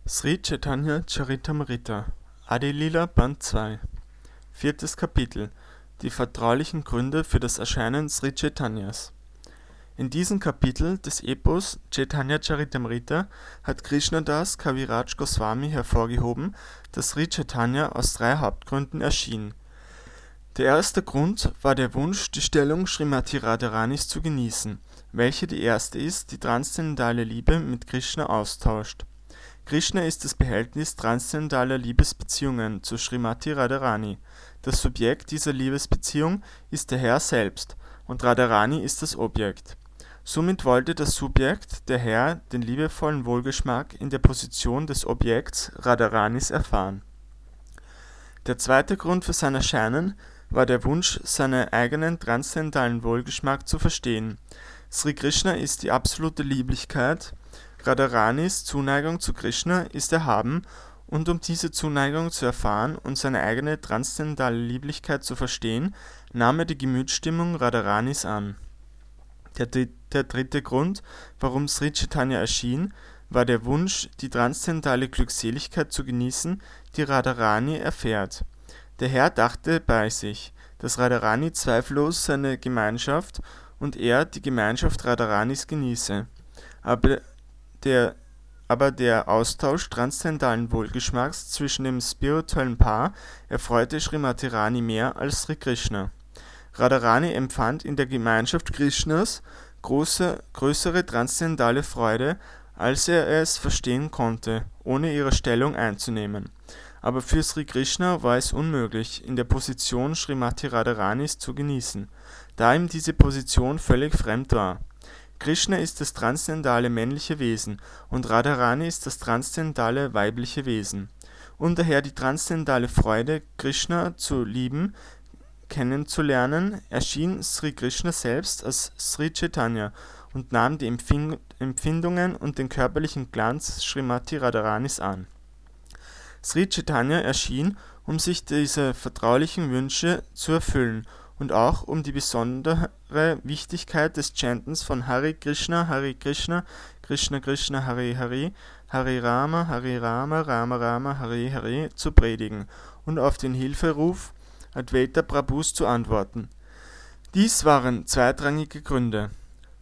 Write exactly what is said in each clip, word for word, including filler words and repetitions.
Sri Chaitanya Charitamrita, Adi Lila Band zwei. Viertes Kapitel: Die vertraulichen Gründe für das Erscheinen Sri Chaitanyas. In diesem Kapitel des Epos Chaitanya Charitamrita hat Krishnadas Kaviraj Goswami hervorgehoben, dass Sri Chaitanya aus drei Hauptgründen erschien. Der erste Grund war der Wunsch, die Stellung Srimati Radharanis zu genießen, welche die erste ist, die transzendentale Liebe mit Krishna austauscht. Krishna ist das Behältnis transzendentaler Liebesbeziehungen zu Srimati Radharani. Das Subjekt dieser Liebesbeziehung ist der Herr selbst und Radharani ist das Objekt. Somit wollte das Subjekt, der Herr, den liebevollen Wohlgeschmack in der Position des Objekts Radharanis erfahren. Der zweite Grund für sein Erscheinen war der Wunsch, seinen eigenen transzendentalen Wohlgeschmack zu verstehen. Sri Krishna ist die absolute Lieblichkeit, Radharanis Zuneigung zu Krishna ist erhaben, und um diese Zuneigung zu erfahren und seine eigene transzendentale Lieblichkeit zu verstehen, nahm er die Gemütsstimmung Radharanis an. Der, der dritte Grund, warum Sri Chaitanya erschien, war der Wunsch, die transzendentale Glückseligkeit zu genießen, die Radharani erfährt. Der Herr dachte bei sich, dass Radharani zweifellos seine Gemeinschaft und er die Gemeinschaft Radharanis genieße. Aber Der, aber der Austausch transzendentalen Wohlgeschmacks zwischen dem spirituellen Paar erfreute Srimati Rani mehr als Sri Krishna. Radharani empfand in der Gemeinschaft Krishnas große, größere transzendentale Freude, als er es verstehen konnte, ohne ihre Stellung einzunehmen. Aber für Sri Krishna war es unmöglich, in der Position Srimati Radharanis zu genießen, da ihm diese Position völlig fremd war. Krishna ist das transzendentale männliche Wesen und Radharani ist das transzendentale weibliche Wesen. Um daher die transzendentale Freude, Krishna zu lieben, kennenzulernen, erschien Sri Krishna selbst als Sri Chaitanya und nahm die Empfindungen und den körperlichen Glanz Srimati Radharanis an. Sri Chaitanya erschien, um sich diese vertraulichen Wünsche zu erfüllen und auch um die besondere Wichtigkeit des Chantens von Hare Krishna, Hare Krishna, Krishna Krishna, Hare Hare, Hare Rama, Hare Rama, Rama Rama, Hare Hare zu predigen und auf den Hilferuf Advaita Prabhus zu antworten. Dies waren zweitrangige Gründe.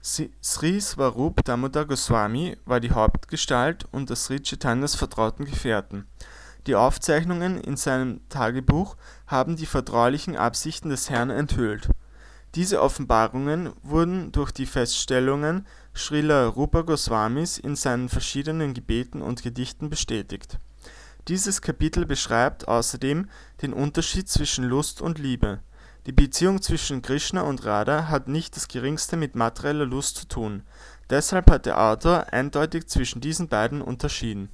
Sri Swarup Damodar Goswami war die Hauptgestalt unter Sri Chaitanyas vertrauten Gefährten. Die Aufzeichnungen in seinem Tagebuch haben die vertraulichen Absichten des Herrn enthüllt. Diese Offenbarungen wurden durch die Feststellungen Srila Rupa Goswamis in seinen verschiedenen Gebeten und Gedichten bestätigt. Dieses Kapitel beschreibt außerdem den Unterschied zwischen Lust und Liebe. Die Beziehung zwischen Krishna und Radha hat nicht das geringste mit materieller Lust zu tun. Deshalb hat der Autor eindeutig zwischen diesen beiden unterschieden.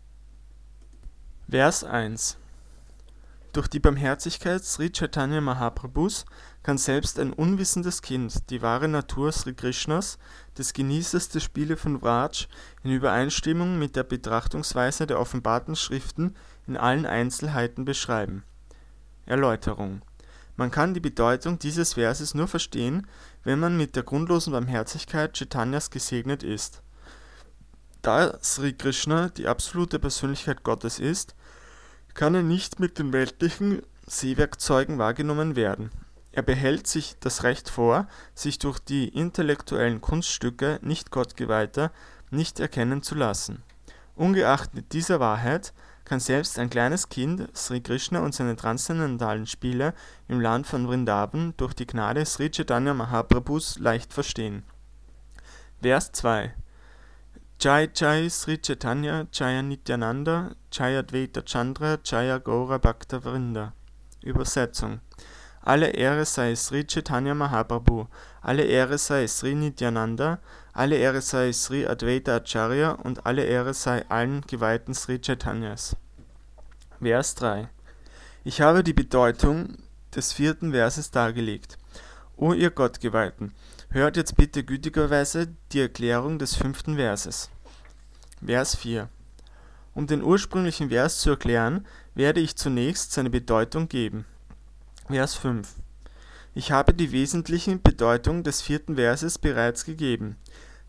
Vers eins. Durch die Barmherzigkeit Sri Chaitanya Mahaprabhus kann selbst ein unwissendes Kind die wahre Natur Sri Krishnas, des Genießers der Spiele von Vraj, in Übereinstimmung mit der Betrachtungsweise der offenbarten Schriften in allen Einzelheiten beschreiben. Erläuterung: Man kann die Bedeutung dieses Verses nur verstehen, wenn man mit der grundlosen Barmherzigkeit Chaitanyas gesegnet ist. Da Sri Krishna die absolute Persönlichkeit Gottes ist, kann er nicht mit den weltlichen Sehwerkzeugen wahrgenommen werden. Er behält sich das Recht vor, sich durch die intellektuellen Kunststücke Nicht-Gottgeweihter nicht erkennen zu lassen. Ungeachtet dieser Wahrheit kann selbst ein kleines Kind Sri Krishna und seine transzendentalen Spiele im Land von Vrindavan durch die Gnade Sri Chaitanya Mahaprabhus leicht verstehen. Vers zwei. Jai Jai Sri Chaitanya, Jaya Nityananda, Jaya Advaita Chandra, Jaya Gaura Bhakta Vrinda. Übersetzung: Alle Ehre sei Sri Chaitanya Mahaprabhu, alle Ehre sei Sri Nityananda, alle Ehre sei Sri Advaita Acharya und alle Ehre sei allen geweihten Sri Chaitanyas. Vers drei. Ich habe die Bedeutung des vierten Verses dargelegt. O ihr Gottgeweihten, hört jetzt bitte gütigerweise die Erklärung des fünften Verses. Vers vier. Um den ursprünglichen Vers zu erklären, werde ich zunächst seine Bedeutung geben. Vers fünf. Ich habe die wesentliche Bedeutung des vierten Verses bereits gegeben.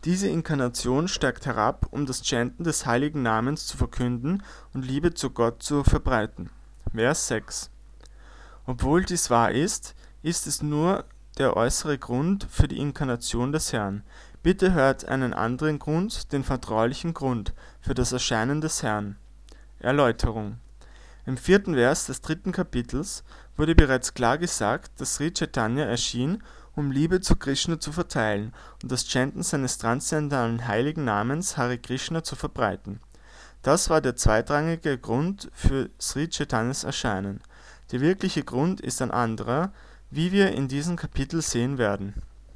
Diese Inkarnation steigt herab, um das Chanten des heiligen Namens zu verkünden und Liebe zu Gott zu verbreiten. Vers sechs. Obwohl dies wahr ist, ist es nur der äußere Grund für die Inkarnation des Herrn. Bitte hört einen anderen Grund, den vertraulichen Grund für das Erscheinen des Herrn. Erläuterung. Im vierten Vers des dritten Kapitels wurde bereits klar gesagt, dass Sri Chaitanya erschien, um Liebe zu Krishna zu verteilen und das Chanten seines transzendentalen heiligen Namens Hare Krishna zu verbreiten. Das war der zweitrangige Grund für Sri Chaitanyas Erscheinen. Der wirkliche Grund ist ein anderer, wie wir in diesem Kapitel sehen werden.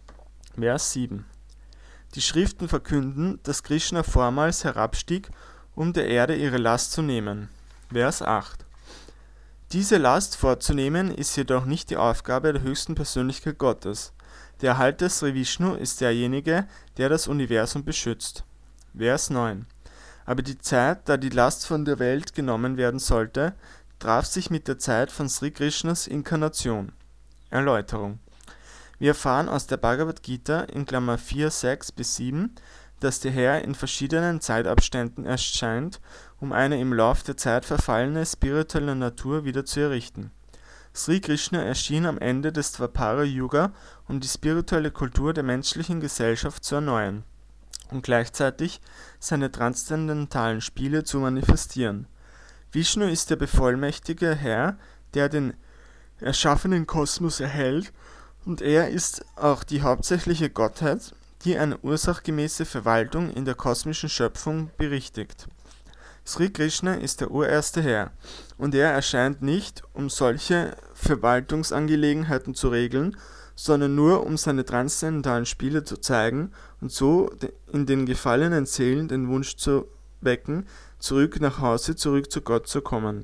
Vers sieben. Die Schriften verkünden, dass Krishna vormals herabstieg, um der Erde ihre Last zu nehmen. Vers acht. Diese Last vorzunehmen ist jedoch nicht die Aufgabe der höchsten Persönlichkeit Gottes. Der Erhalter Sri Vishnu ist derjenige, der das Universum beschützt. Vers neun. Aber die Zeit, da die Last von der Welt genommen werden sollte, traf sich mit der Zeit von Sri Krishnas Inkarnation. Erläuterung. Wir erfahren aus der Bhagavad Gita in Klammer vier, sechs bis sieben, dass der Herr in verschiedenen Zeitabständen erscheint, um eine im Lauf der Zeit verfallene spirituelle Natur wieder zu errichten. Sri Krishna erschien am Ende des Dwapara Yuga, um die spirituelle Kultur der menschlichen Gesellschaft zu erneuern und gleichzeitig seine transzendentalen Spiele zu manifestieren. Vishnu ist der bevollmächtigte Herr, der den erschaffenen Kosmos erhält, und er ist auch die hauptsächliche Gottheit, die eine ursachgemäße Verwaltung in der kosmischen Schöpfung berichtigt. Sri Krishna ist der urerste Herr, und er erscheint nicht, um solche Verwaltungsangelegenheiten zu regeln, sondern nur, um seine transzendentalen Spiele zu zeigen und so in den gefallenen Seelen den Wunsch zu wecken, zurück nach Hause, zurück zu Gott zu kommen.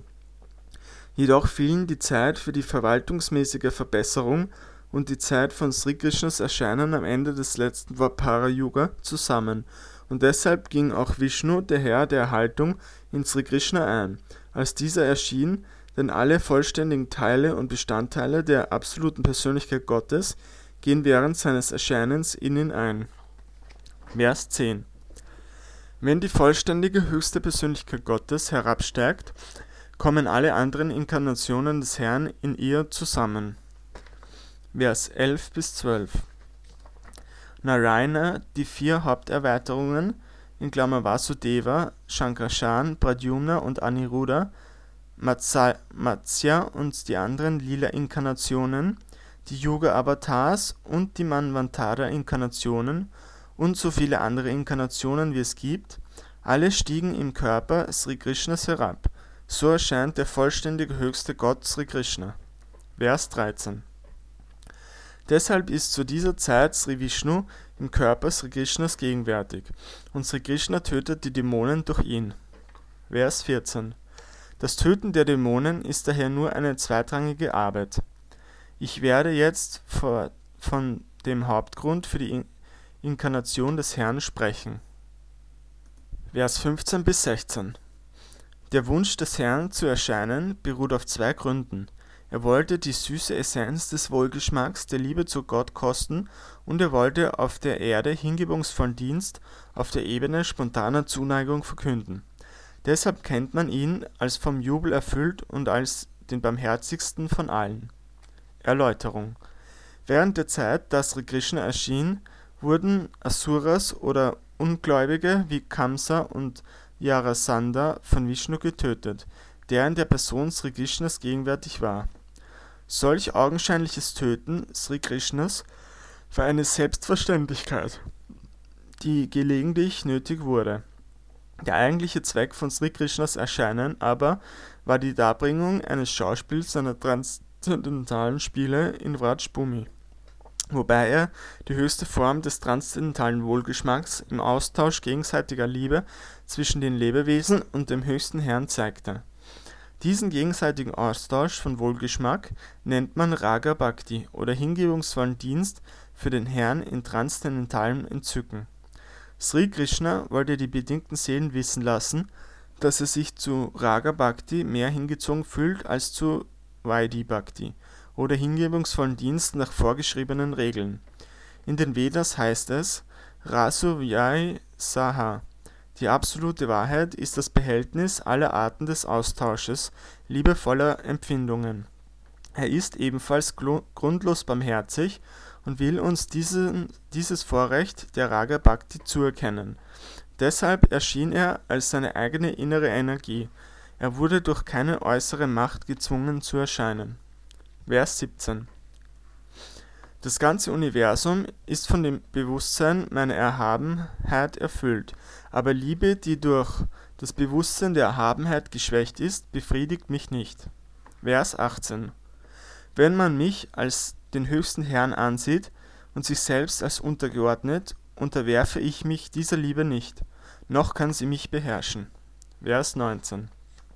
Jedoch fielen die Zeit für die verwaltungsmäßige Verbesserung und die Zeit von Sri Krishnas Erscheinen am Ende des letzten Dwapara Yuga zusammen, und deshalb ging auch Vishnu, der Herr der Erhaltung, in Sri Krishna ein, als dieser erschien, denn alle vollständigen Teile und Bestandteile der absoluten Persönlichkeit Gottes gehen während seines Erscheinens in ihn ein. Vers zehn. Wenn die vollständige höchste Persönlichkeit Gottes herabsteigt, kommen alle anderen Inkarnationen des Herrn in ihr zusammen. Vers elf bis zwölf. Narayana, die vier Haupterweiterungen, in Klammer Vasudeva, Shankarshan, Pradyumna und Aniruddha, Matsya, Matsya und die anderen Lila-Inkarnationen, die Yuga-Avatars und die Manvantara-Inkarnationen und so viele andere Inkarnationen wie es gibt, alle stiegen im Körper Sri Krishnas herab. So erscheint der vollständige höchste Gott Sri Krishna. Vers dreizehn. Deshalb ist zu dieser Zeit Sri Vishnu im Körper Sri Krishnas gegenwärtig, und Sri Krishna tötet die Dämonen durch ihn. Vers vierzehn. Das Töten der Dämonen ist daher nur eine zweitrangige Arbeit. Ich werde jetzt vor, von dem Hauptgrund für die In- Inkarnation des Herrn sprechen. Vers fünfzehn bis sechzehn. Der Wunsch des Herrn zu erscheinen beruht auf zwei Gründen. Er wollte die süße Essenz des Wohlgeschmacks der Liebe zu Gott kosten, und er wollte auf der Erde hingebungsvollen Dienst auf der Ebene spontaner Zuneigung verkünden. Deshalb kennt man ihn als vom Jubel erfüllt und als den barmherzigsten von allen. Erläuterung. Während der Zeit, da Sri Krishna erschien, wurden Asuras oder Ungläubige wie Kamsa und Jarasandha von Vishnu getötet, der in der Person Sri Krishnas gegenwärtig war. Solch augenscheinliches Töten Sri Krishnas war eine Selbstverständlichkeit, die gelegentlich nötig wurde. Der eigentliche Zweck von Sri Krishnas Erscheinen aber war die Darbringung eines Schauspiels seiner transzendentalen Spiele in Vraj Bhumi, wobei er die höchste Form des transzendentalen Wohlgeschmacks im Austausch gegenseitiger Liebe zwischen den Lebewesen und dem höchsten Herrn zeigte. Diesen gegenseitigen Austausch von Wohlgeschmack nennt man Raga Bhakti oder hingebungsvollen Dienst für den Herrn in transzendentalem Entzücken. Sri Krishna wollte die bedingten Seelen wissen lassen, dass er sich zu Raga Bhakti mehr hingezogen fühlt als zu Vaidhi Bhakti oder hingebungsvollen Dienst nach vorgeschriebenen Regeln. In den Vedas heißt es, Rasuvyai Saha. Die absolute Wahrheit ist das Behältnis aller Arten des Austausches liebevoller Empfindungen. Er ist ebenfalls grundlos barmherzig und will uns diesen, dieses Vorrecht der Raga Bhakti zuerkennen. Deshalb erschien er als seine eigene innere Energie. Er wurde durch keine äußere Macht gezwungen zu erscheinen. Vers siebzehn. Das ganze Universum ist von dem Bewusstsein meiner Erhabenheit erfüllt, aber Liebe, die durch das Bewusstsein der Erhabenheit geschwächt ist, befriedigt mich nicht. Vers achtzehn. Wenn man mich als den höchsten Herrn ansieht und sich selbst als untergeordnet, unterwerfe ich mich dieser Liebe nicht, noch kann sie mich beherrschen. Vers neunzehn.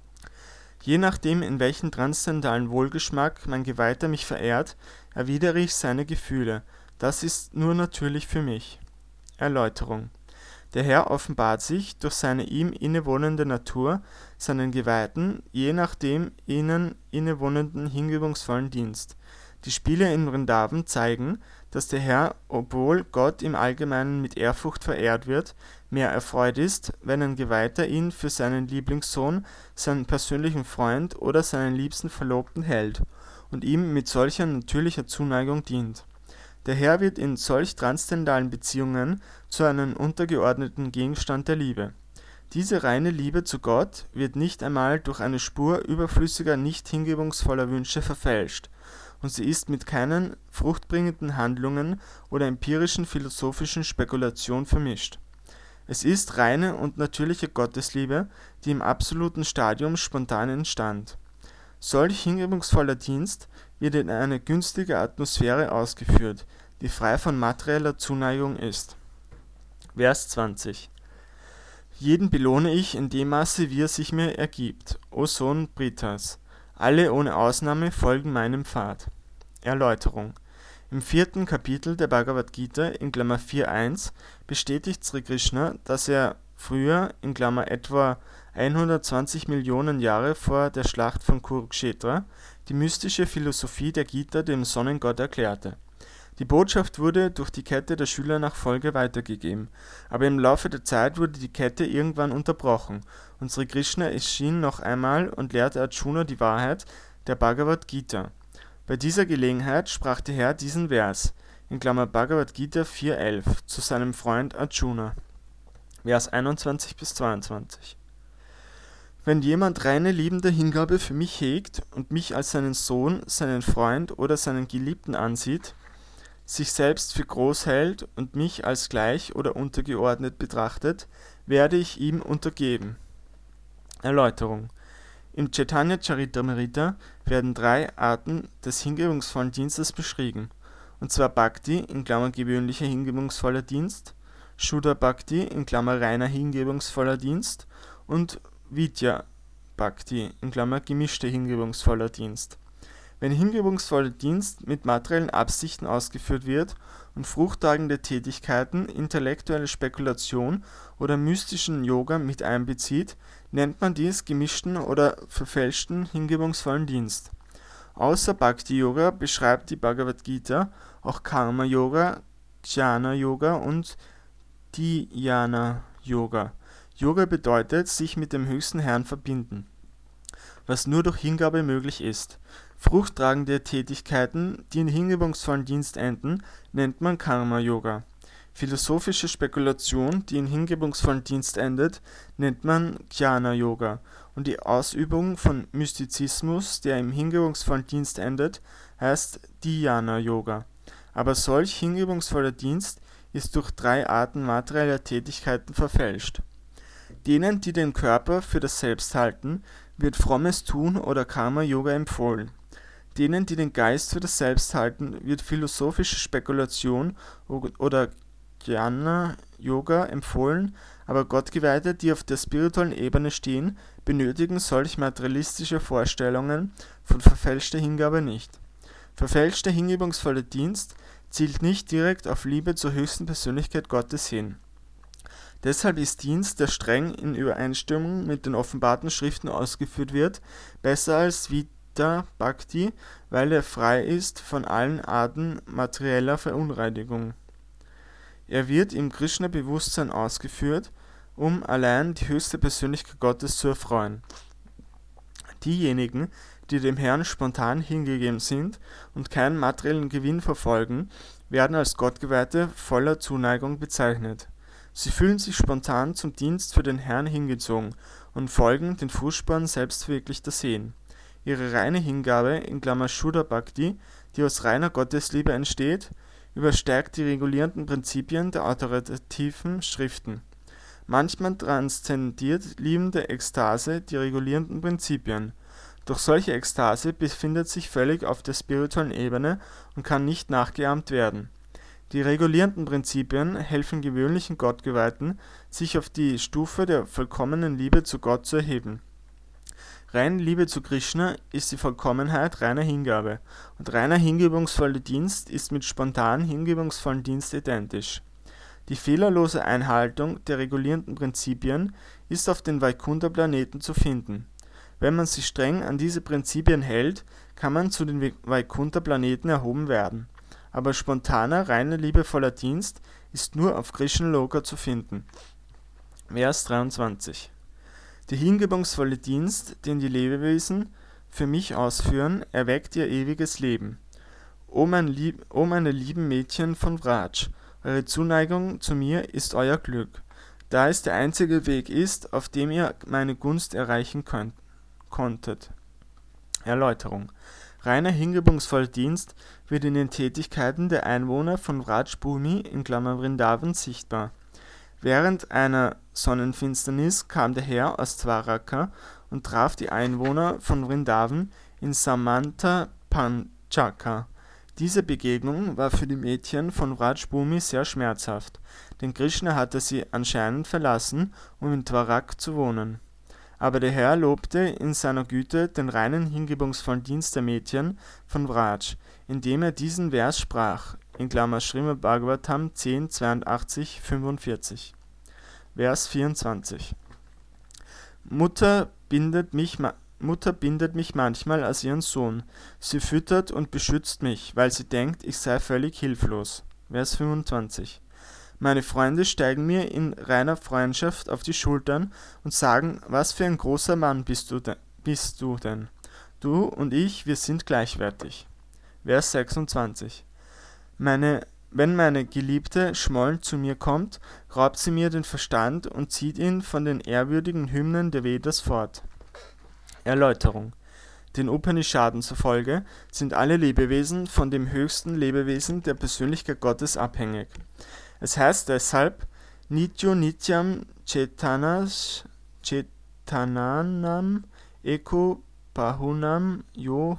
Je nachdem, in welchen transzendentalen Wohlgeschmack mein Geweihter mich verehrt, erwidere ich seine Gefühle. Das ist nur natürlich für mich. Erläuterung. Der Herr offenbart sich durch seine ihm innewohnende Natur seinen Geweihten, je nach dem ihnen innewohnenden hingebungsvollen Dienst. Die Spiele in Vrindavan zeigen, dass der Herr, obwohl Gott im Allgemeinen mit Ehrfurcht verehrt wird, mehr erfreut ist, wenn ein Geweihter ihn für seinen Lieblingssohn, seinen persönlichen Freund oder seinen liebsten Verlobten hält und ihm mit solcher natürlicher Zuneigung dient. Der Herr wird in solch transzendentalen Beziehungen zu einem untergeordneten Gegenstand der Liebe. Diese reine Liebe zu Gott wird nicht einmal durch eine Spur überflüssiger, nicht hingebungsvoller Wünsche verfälscht, und sie ist mit keinen fruchtbringenden Handlungen oder empirischen philosophischen Spekulationen vermischt. Es ist reine und natürliche Gottesliebe, die im absoluten Stadium spontan entstand. Solch hingebungsvoller Dienst wird in eine günstige Atmosphäre ausgeführt, die frei von materieller Zuneigung ist. Vers zwanzig. Jeden belohne ich in dem Maße, wie er sich mir ergibt, o Sohn Britas. Alle ohne Ausnahme folgen meinem Pfad. Erläuterung. Im vierten Kapitel der Bhagavad Gita in Klammer vier Punkt eins bestätigt Sri Krishna, dass er früher in Klammer etwa hundertzwanzig Millionen Jahre vor der Schlacht von Kurukshetra die mystische Philosophie der Gita dem Sonnengott erklärte. Die Botschaft wurde durch die Kette der Schüler nach Folge weitergegeben, aber im Laufe der Zeit wurde die Kette irgendwann unterbrochen und Sri Krishna erschien noch einmal und lehrte Arjuna die Wahrheit der Bhagavad Gita. Bei dieser Gelegenheit sprach der Herr diesen Vers, in Klammer Bhagavad Gita vier Punkt elf, zu seinem Freund Arjuna. Vers einundzwanzig bis zweiundzwanzig. Wenn jemand reine liebende Hingabe für mich hegt und mich als seinen Sohn, seinen Freund oder seinen Geliebten ansieht, sich selbst für groß hält und mich als gleich oder untergeordnet betrachtet, werde ich ihm untergeben. Erläuterung. Im Chaitanya Charitamrita werden drei Arten des hingebungsvollen Dienstes beschrieben, und zwar Bhakti in Klammer gewöhnlicher hingebungsvoller Dienst, Shuddha Bhakti in Klammer reiner hingebungsvoller Dienst und Vidya Bhakti in Klammer gemischter hingebungsvoller Dienst. Wenn hingebungsvoller Dienst mit materiellen Absichten ausgeführt wird und fruchttragende Tätigkeiten, intellektuelle Spekulation oder mystischen Yoga mit einbezieht, nennt man dies gemischten oder verfälschten hingebungsvollen Dienst. Außer Bhakti-Yoga beschreibt die Bhagavad Gita auch Karma-Yoga, Jnana-Yoga und Dhyana-Yoga. Yoga bedeutet, sich mit dem höchsten Herrn verbinden, was nur durch Hingabe möglich ist. Fruchttragende Tätigkeiten, die in hingebungsvollen Dienst enden, nennt man Karma-Yoga. Philosophische Spekulation, die in hingebungsvollen Dienst endet, nennt man Jnana-Yoga. Und die Ausübung von Mystizismus, der im hingebungsvollen Dienst endet, heißt Dhyana-Yoga. Aber solch hingebungsvoller Dienst ist durch drei Arten materieller Tätigkeiten verfälscht. Denen, die den Körper für das Selbst halten, wird frommes Tun oder Karma-Yoga empfohlen. Denen, die den Geist für das Selbst halten, wird philosophische Spekulation oder Jnana-Yoga empfohlen, aber Gottgeweihte, die auf der spirituellen Ebene stehen, benötigen solch materialistische Vorstellungen von verfälschter Hingabe nicht. Verfälschter hingebungsvoller Dienst zielt nicht direkt auf Liebe zur höchsten Persönlichkeit Gottes hin. Deshalb ist Dienst, der streng in Übereinstimmung mit den offenbarten Schriften ausgeführt wird, besser als Vidya Bhakti, weil er frei ist von allen Arten materieller Verunreinigung. Er wird im Krishna-Bewusstsein ausgeführt, um allein die höchste Persönlichkeit Gottes zu erfreuen. Diejenigen, die dem Herrn spontan hingegeben sind und keinen materiellen Gewinn verfolgen, werden als Gottgeweihte voller Zuneigung bezeichnet. Sie fühlen sich spontan zum Dienst für den Herrn hingezogen und folgen den Fußspuren selbstverwirklichter Seelen. Ihre reine Hingabe in Klammer Shuddha Bhakti, die aus reiner Gottesliebe entsteht, übersteigt die regulierenden Prinzipien der autoritativen Schriften. Manchmal transzendiert liebende Ekstase die regulierenden Prinzipien. Doch solche Ekstase befindet sich völlig auf der spirituellen Ebene und kann nicht nachgeahmt werden. Die regulierenden Prinzipien helfen gewöhnlichen Gottgeweihten, sich auf die Stufe der vollkommenen Liebe zu Gott zu erheben. Reine Liebe zu Krishna ist die Vollkommenheit reiner Hingabe, und reiner hingebungsvoller Dienst ist mit spontan hingebungsvollen Dienst identisch. Die fehlerlose Einhaltung der regulierenden Prinzipien ist auf den Vaikuntha-Planeten zu finden. Wenn man sich streng an diese Prinzipien hält, kann man zu den Vaikuntha-Planeten erhoben werden. Aber spontaner, reiner, liebevoller Dienst ist nur auf Krishna-Loka zu finden. Vers dreiundzwanzig. Der hingebungsvolle Dienst, den die Lebewesen für mich ausführen, erweckt ihr ewiges Leben. O, mein lieb, o meine lieben Mädchen von Vraj, eure Zuneigung zu mir ist euer Glück, da es der einzige Weg ist, auf dem ihr meine Gunst erreichen könnt, konntet. Erläuterung. Reiner hingebungsvoller Dienst wird in den Tätigkeiten der Einwohner von Vraj Bhumi in Klammer Vrindavan sichtbar. Während einer Sonnenfinsternis kam der Herr aus Dwaraka und traf die Einwohner von Vrindavan in Samanta Panchaka. Diese Begegnung war für die Mädchen von Vraj Bhumi sehr schmerzhaft, denn Krishna hatte sie anscheinend verlassen, um in Dwarak zu wohnen. Aber der Herr lobte in seiner Güte den reinen hingebungsvollen Dienst der Mädchen von Vraj, indem er diesen Vers sprach, in Klammer Srimad Bhagavatam zehn, zweiundachtzig, fünfundvierzig. Vers vierundzwanzig. Mutter bindet mich, Mutter bindet mich manchmal als ihren Sohn. Sie füttert und beschützt mich, weil sie denkt, ich sei völlig hilflos. Vers fünfundzwanzig. Meine Freunde steigen mir in reiner Freundschaft auf die Schultern und sagen, was für ein großer Mann bist du, de- bist du denn? Du und ich, wir sind gleichwertig. Vers sechsundzwanzig. Meine, wenn meine Geliebte schmollend zu mir kommt, raubt sie mir den Verstand und zieht ihn von den ehrwürdigen Hymnen der Vedas fort. Erläuterung. Den Upanishaden zufolge sind alle Lebewesen von dem höchsten Lebewesen der Persönlichkeit Gottes abhängig. Es heißt deshalb, Nityo Nityam Chetanas Chetananam Eko Bahunam Yo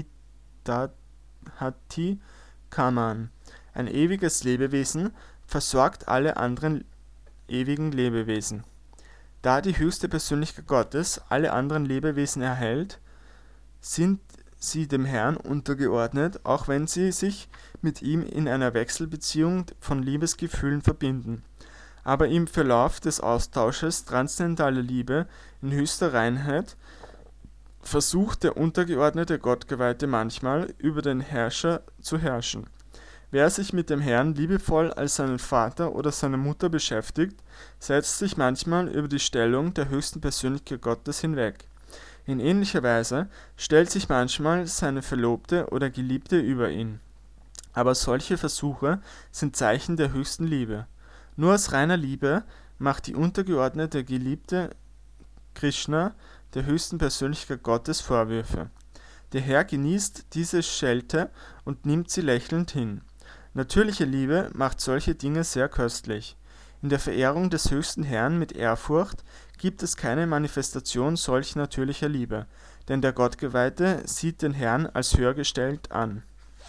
Vidadhati Kaman. Ein ewiges Lebewesen versorgt alle anderen ewigen Lebewesen. Da die höchste Persönlichkeit Gottes alle anderen Lebewesen erhält, sind sie dem Herrn untergeordnet, auch wenn sie sich mit ihm in einer Wechselbeziehung von Liebesgefühlen verbinden. Aber im Verlauf des Austausches transzendentaler Liebe in höchster Reinheit versucht der untergeordnete Gottgeweihte manchmal über den Herrscher zu herrschen. Wer sich mit dem Herrn liebevoll als seinen Vater oder seine Mutter beschäftigt, setzt sich manchmal über die Stellung der höchsten Persönlichkeit Gottes hinweg. In ähnlicher Weise stellt sich manchmal seine Verlobte oder Geliebte über ihn. Aber solche Versuche sind Zeichen der höchsten Liebe. Nur aus reiner Liebe macht die untergeordnete Geliebte Krishna, der höchsten Persönlichkeit Gottes, Vorwürfe. Der Herr genießt diese Schelte und nimmt sie lächelnd hin. Natürliche Liebe macht solche Dinge sehr köstlich. In der Verehrung des höchsten Herrn mit Ehrfurcht gibt es keine Manifestation solch natürlicher Liebe, denn der Gottgeweihte sieht den Herrn als höher gestellt an.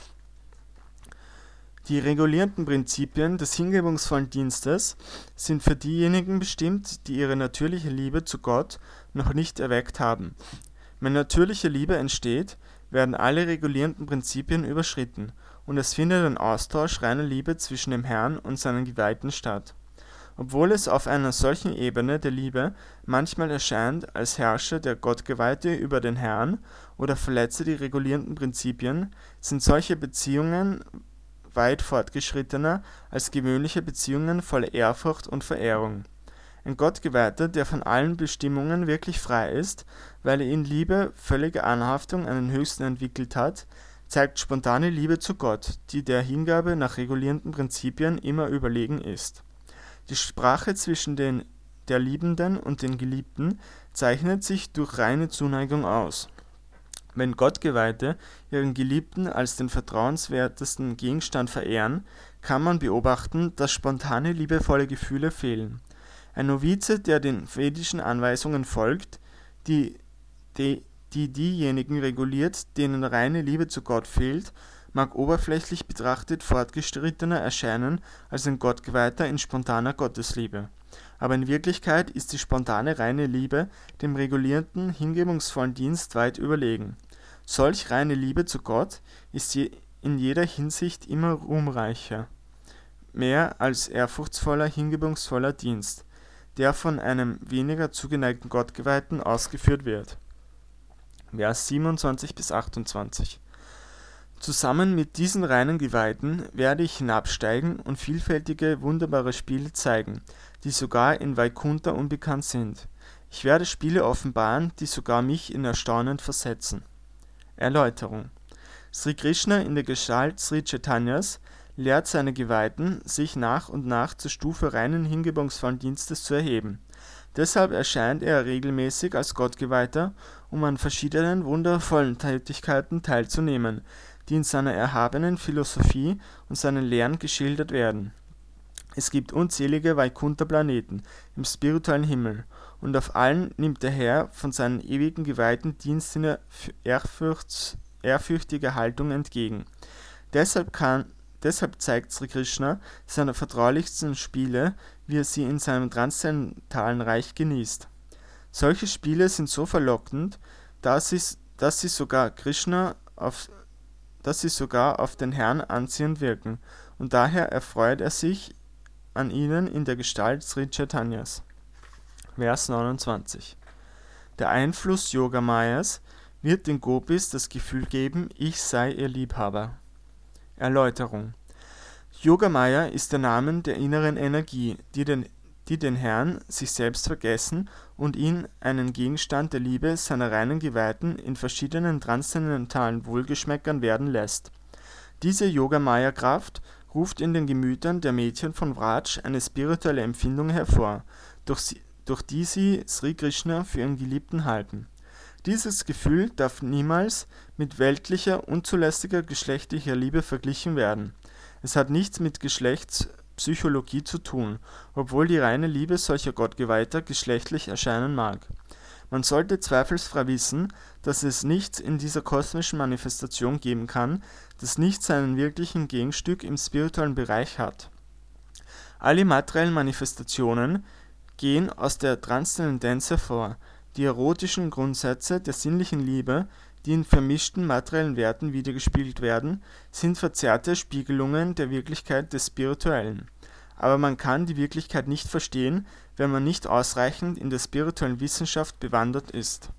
Die regulierenden Prinzipien des hingebungsvollen Dienstes sind für diejenigen bestimmt, die ihre natürliche Liebe zu Gott noch nicht erweckt haben. Wenn natürliche Liebe entsteht, werden alle regulierenden Prinzipien überschritten und es findet ein Austausch reiner Liebe zwischen dem Herrn und seinen Geweihten statt. Obwohl es auf einer solchen Ebene der Liebe manchmal erscheint, als herrsche der Gottgeweihte über den Herrn oder verletze die regulierenden Prinzipien, sind solche Beziehungen weit fortgeschrittener als gewöhnliche Beziehungen voller Ehrfurcht und Verehrung. Ein Gottgeweihter, der von allen Bestimmungen wirklich frei ist, weil er in Liebe völliger Anhaftung an den Höchsten entwickelt hat, zeigt spontane Liebe zu Gott, die der Hingabe nach regulierenden Prinzipien immer überlegen ist. Die Sprache zwischen den der Liebenden und den Geliebten zeichnet sich durch reine Zuneigung aus. Wenn Gottgeweihte ihren Geliebten als den vertrauenswertesten Gegenstand verehren, kann man beobachten, dass spontane liebevolle Gefühle fehlen. Ein Novize, der den vedischen Anweisungen folgt, die, die, die diejenigen reguliert, denen reine Liebe zu Gott fehlt, mag oberflächlich betrachtet fortgeschrittener erscheinen als ein Gottgeweihter in spontaner Gottesliebe. Aber in Wirklichkeit ist die spontane reine Liebe dem regulierenden, hingebungsvollen Dienst weit überlegen. Solch reine Liebe zu Gott ist je, in jeder Hinsicht immer ruhmreicher, mehr als ehrfurchtsvoller, hingebungsvoller Dienst, der von einem weniger zugeneigten Gottgeweihten ausgeführt wird. Vers siebenundzwanzig bis achtundzwanzig. Zusammen mit diesen reinen Geweihten werde ich hinabsteigen und vielfältige, wunderbare Spiele zeigen, die sogar in Vaikunta unbekannt sind. Ich werde Spiele offenbaren, die sogar mich in Erstaunen versetzen. Erläuterung: Sri Krishna in der Gestalt Sri Chaitanyas lehrt seine Geweihten, sich nach und nach zur Stufe reinen hingebungsvollen Dienstes zu erheben. Deshalb erscheint er regelmäßig als Gottgeweihter, um an verschiedenen wundervollen Tätigkeiten teilzunehmen, die in seiner erhabenen Philosophie und seinen Lehren geschildert werden. Es gibt unzählige Vaikunta-Planeten im spirituellen Himmel, und auf allen nimmt der Herr von seinen ewigen Geweihten Dienst in ehrfurchts, ehrfürchtiger Haltung entgegen. Deshalb, kann, deshalb zeigt Sri Krishna seine vertraulichsten Spiele, wie er sie in seinem transzendentalen Reich genießt. Solche Spiele sind so verlockend, dass sie, dass sie sogar Krishna auf dass sie sogar auf den Herrn anziehend wirken, und daher erfreut er sich an ihnen in der Gestalt Sri Chaitanyas. Vers neunundzwanzig. Der Einfluss Yogamayas wird den Gopis das Gefühl geben, ich sei ihr Liebhaber. Erläuterung: Yogamaya ist der Name der inneren Energie, die den, die den Herrn, sich selbst vergessen und ihn einen Gegenstand der Liebe seiner reinen Geweihten in verschiedenen transzendentalen Wohlgeschmäckern werden lässt. Diese Yogamaya-Kraft ruft in den Gemütern der Mädchen von Vraj eine spirituelle Empfindung hervor, durch, sie, durch die sie Sri Krishna für ihren Geliebten halten. Dieses Gefühl darf niemals mit weltlicher, unzulässiger geschlechtlicher Liebe verglichen werden. Es hat nichts mit Geschlechtspsychologie zu tun, obwohl die reine Liebe solcher Gottgeweihter geschlechtlich erscheinen mag. Man sollte zweifelsfrei wissen, dass es nichts in dieser kosmischen Manifestation geben kann, das nicht seinen wirklichen Gegenstück im spirituellen Bereich hat. Alle materiellen Manifestationen gehen aus der Transzendenz hervor. Die erotischen Grundsätze der sinnlichen Liebe, die in vermischten materiellen Werten widergespiegelt werden, sind verzerrte Spiegelungen der Wirklichkeit des Spirituellen. Aber man kann die Wirklichkeit nicht verstehen, wenn man nicht ausreichend in der spirituellen Wissenschaft bewandert ist.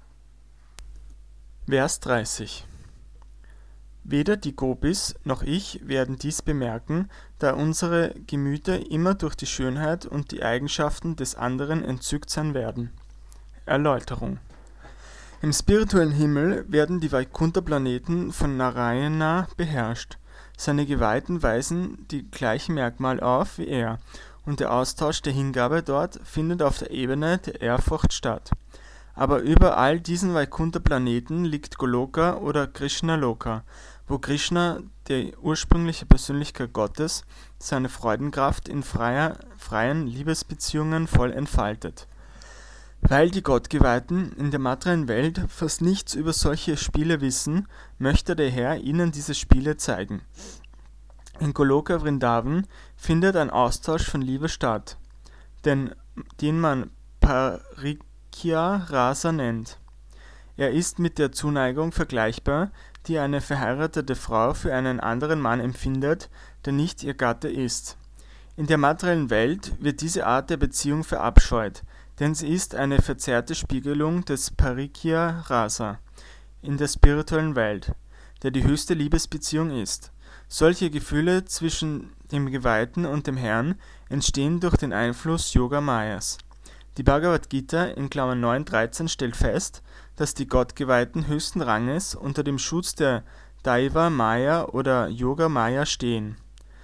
Vers dreißig. Weder die Gopis noch ich werden dies bemerken, da unsere Gemüter immer durch die Schönheit und die Eigenschaften des anderen entzückt sein werden. Erläuterung: Im spirituellen Himmel werden die Vaikunta-Planeten von Narayana beherrscht. Seine Geweihten weisen die gleichen Merkmale auf wie er, und der Austausch der Hingabe dort findet auf der Ebene der Ehrfurcht statt. Aber über all diesen Vaikunta-Planeten liegt Goloka oder Krishnaloka, wo Krishna, die ursprüngliche Persönlichkeit Gottes, seine Freudenkraft in freier, freien Liebesbeziehungen voll entfaltet. Weil die Gottgeweihten in der materiellen Welt fast nichts über solche Spiele wissen, möchte der Herr ihnen diese Spiele zeigen. In Goloka Vrindavan findet ein Austausch von Liebe statt, den, den man Parikya Rasa nennt. Er ist mit der Zuneigung vergleichbar, die eine verheiratete Frau für einen anderen Mann empfindet, der nicht ihr Gatte ist. In der materiellen Welt wird diese Art der Beziehung verabscheut, denn sie ist eine verzerrte Spiegelung des Parikya Rasa in der spirituellen Welt, der die höchste Liebesbeziehung ist. Solche Gefühle zwischen dem Geweihten und dem Herrn entstehen durch den Einfluss Yoga Mayas. Die Bhagavad Gita in Klammer neun dreizehn stellt fest, dass die Gottgeweihten höchsten Ranges unter dem Schutz der Daiva Maya oder Yoga Maya stehen.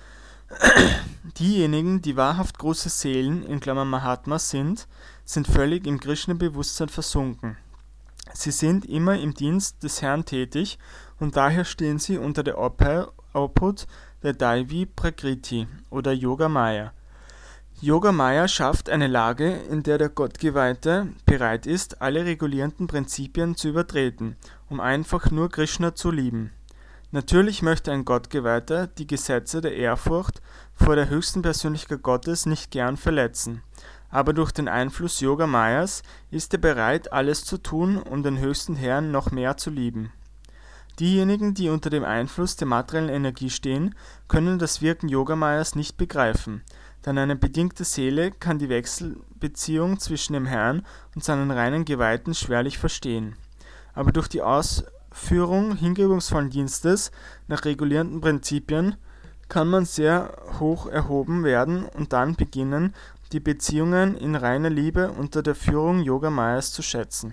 Diejenigen, die wahrhaft große Seelen in Klammer Mahatmas sind, sind völlig im Krishna-Bewusstsein versunken. Sie sind immer im Dienst des Herrn tätig und daher stehen sie unter der Obhut der Daivi Prakriti oder Yoga Maya. Yoga Maya schafft eine Lage, in der der Gottgeweihte bereit ist, alle regulierenden Prinzipien zu übertreten, um einfach nur Krishna zu lieben. Natürlich möchte ein Gottgeweihter die Gesetze der Ehrfurcht vor der höchsten Persönlichkeit Gottes nicht gern verletzen, aber durch den Einfluss Yoga Mayas ist er bereit, alles zu tun, um den höchsten Herrn noch mehr zu lieben. Diejenigen, die unter dem Einfluss der materiellen Energie stehen, können das Wirken Yoga Mayas nicht begreifen, denn eine bedingte Seele kann die Wechselbeziehung zwischen dem Herrn und seinen reinen Geweihten schwerlich verstehen. Aber durch die Ausführung hingebungsvollen Dienstes nach regulierenden Prinzipien kann man sehr hoch erhoben werden und dann beginnen, die Beziehungen in reiner Liebe unter der Führung Yoga Mayas zu schätzen.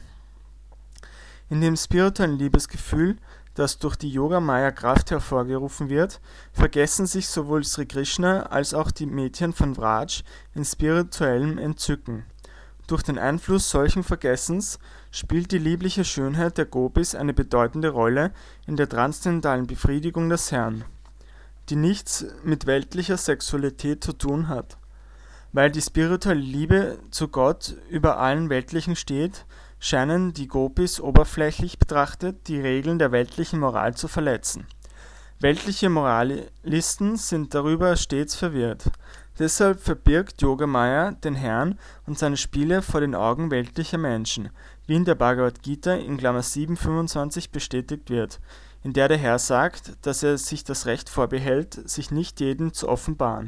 In dem spirituellen Liebesgefühl, das durch die Yoga Maya Kraft hervorgerufen wird, vergessen sich sowohl Sri Krishna als auch die Mädchen von Vraj in spirituellem Entzücken. Durch den Einfluss solchen Vergessens spielt die liebliche Schönheit der Gopis eine bedeutende Rolle in der transzendentalen Befriedigung des Herrn, die nichts mit weltlicher Sexualität zu tun hat. Weil die spirituelle Liebe zu Gott über allen Weltlichen steht, scheinen die Gopis oberflächlich betrachtet die Regeln der weltlichen Moral zu verletzen. Weltliche Moralisten sind darüber stets verwirrt. Deshalb verbirgt Yoga Maya den Herrn und seine Spiele vor den Augen weltlicher Menschen, wie in der Bhagavad Gita in Klammer sieben fünfundzwanzig bestätigt wird, in der der Herr sagt, dass er sich das Recht vorbehält, sich nicht jedem zu offenbaren.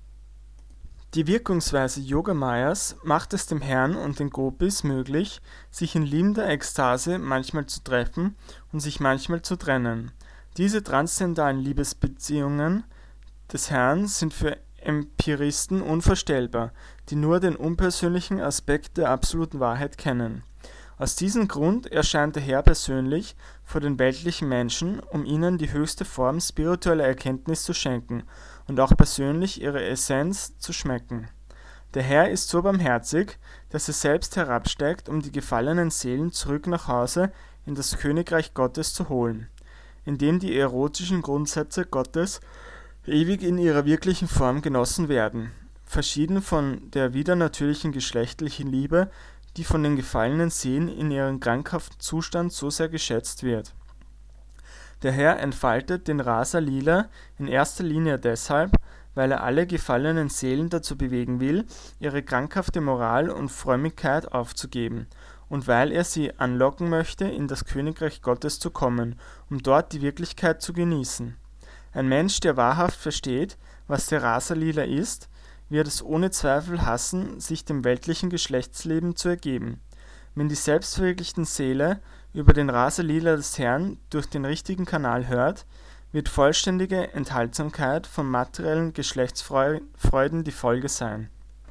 Die Wirkungsweise Yoga Mayas macht es dem Herrn und den Gopis möglich, sich in liebender Ekstase manchmal zu treffen und sich manchmal zu trennen. Diese transzendentalen Liebesbeziehungen des Herrn sind für Empiristen unvorstellbar, die nur den unpersönlichen Aspekt der absoluten Wahrheit kennen. Aus diesem Grund erscheint der Herr persönlich vor den weltlichen Menschen, um ihnen die höchste Form spiritueller Erkenntnis zu schenken und auch persönlich ihre Essenz zu schmecken. Der Herr ist so barmherzig, dass er selbst herabsteigt, um die gefallenen Seelen zurück nach Hause in das Königreich Gottes zu holen, in dem die erotischen Grundsätze Gottes ewig in ihrer wirklichen Form genossen werden, verschieden von der widernatürlichen geschlechtlichen Liebe, die von den gefallenen Seelen in ihrem krankhaften Zustand so sehr geschätzt wird. Der Herr entfaltet den Rasa Lila in erster Linie deshalb, weil er alle gefallenen Seelen dazu bewegen will, ihre krankhafte Moral und Frömmigkeit aufzugeben, und weil er sie anlocken möchte, in das Königreich Gottes zu kommen, um dort die Wirklichkeit zu genießen. Ein Mensch, der wahrhaft versteht, was der Rasa Lila ist, wird es ohne Zweifel hassen, sich dem weltlichen Geschlechtsleben zu ergeben. Wenn die selbstverwirklichten Seele über den Rasa Lila des Herrn durch den richtigen Kanal hört, wird vollständige Enthaltsamkeit von materiellen Geschlechtsfreuden die Folge sein.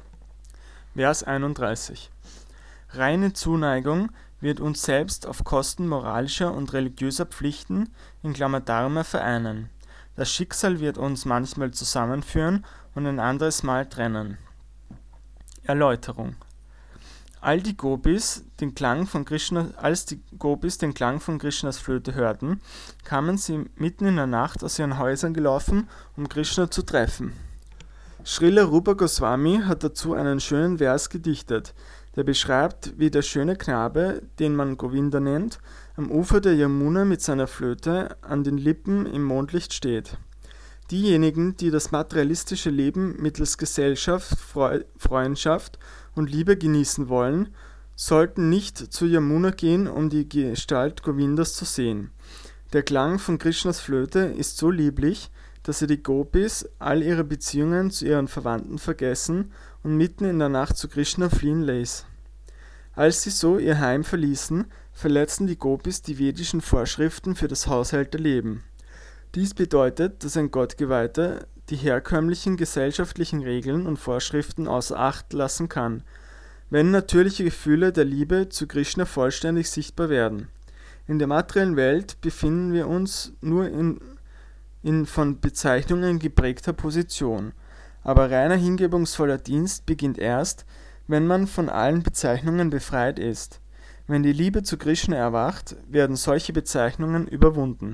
Vers einunddreißig. Reine Zuneigung wird uns selbst auf Kosten moralischer und religiöser Pflichten in Klammer Dharma vereinen. Das Schicksal wird uns manchmal zusammenführen und ein anderes Mal trennen. Erläuterung. All die Gopis den Klang von Krishna, als die Gopis den Klang von Krishnas Flöte hörten, kamen sie mitten in der Nacht aus ihren Häusern gelaufen, um Krishna zu treffen. Srila Rupa Goswami hat dazu einen schönen Vers gedichtet, der beschreibt, wie der schöne Knabe, den man Govinda nennt, am Ufer der Yamuna mit seiner Flöte an den Lippen im Mondlicht steht. Diejenigen, die das materialistische Leben mittels Gesellschaft, Freundschaft und Liebe genießen wollen, sollten nicht zu Yamuna gehen, um die Gestalt Govindas zu sehen. Der Klang von Krishnas Flöte ist so lieblich, dass er die Gopis all ihre Beziehungen zu ihren Verwandten vergessen und mitten in der Nacht zu Krishna fliehen ließ. Als sie so ihr Heim verließen, verletzten die Gopis die vedischen Vorschriften für das Haushälterleben. Dies bedeutet, dass ein Gottgeweihter die herkömmlichen gesellschaftlichen Regeln und Vorschriften außer Acht lassen kann, wenn natürliche Gefühle der Liebe zu Krishna vollständig sichtbar werden. In der materiellen Welt befinden wir uns nur in, in von Bezeichnungen geprägter Position, aber reiner hingebungsvoller Dienst beginnt erst, wenn man von allen Bezeichnungen befreit ist. Wenn die Liebe zu Krishna erwacht, werden solche Bezeichnungen überwunden.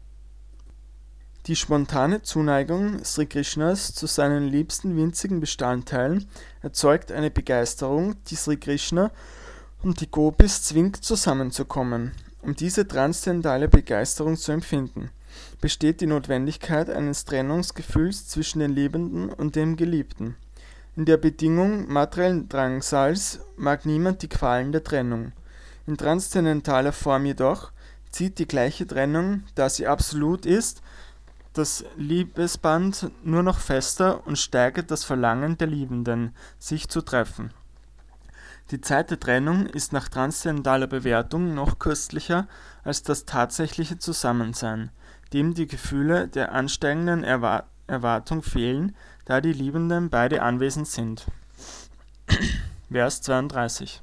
Die spontane Zuneigung Sri Krishnas zu seinen liebsten winzigen Bestandteilen erzeugt eine Begeisterung, die Sri Krishna und die Gopis zwingt, zusammenzukommen. Um diese transzendentale Begeisterung zu empfinden, besteht die Notwendigkeit eines Trennungsgefühls zwischen den Liebenden und dem Geliebten. In der Bedingung materiellen Drangsals mag niemand die Qualen der Trennung. In transzendentaler Form jedoch zieht die gleiche Trennung, da sie absolut ist, das Liebesband nur noch fester und steigert das Verlangen der Liebenden, sich zu treffen. Die Zeit der Trennung ist nach transzendentaler Bewertung noch kürzer als das tatsächliche Zusammensein, dem die Gefühle der ansteigenden Erwar- Erwartung fehlen, da die Liebenden beide anwesend sind. Vers zweiunddreißig.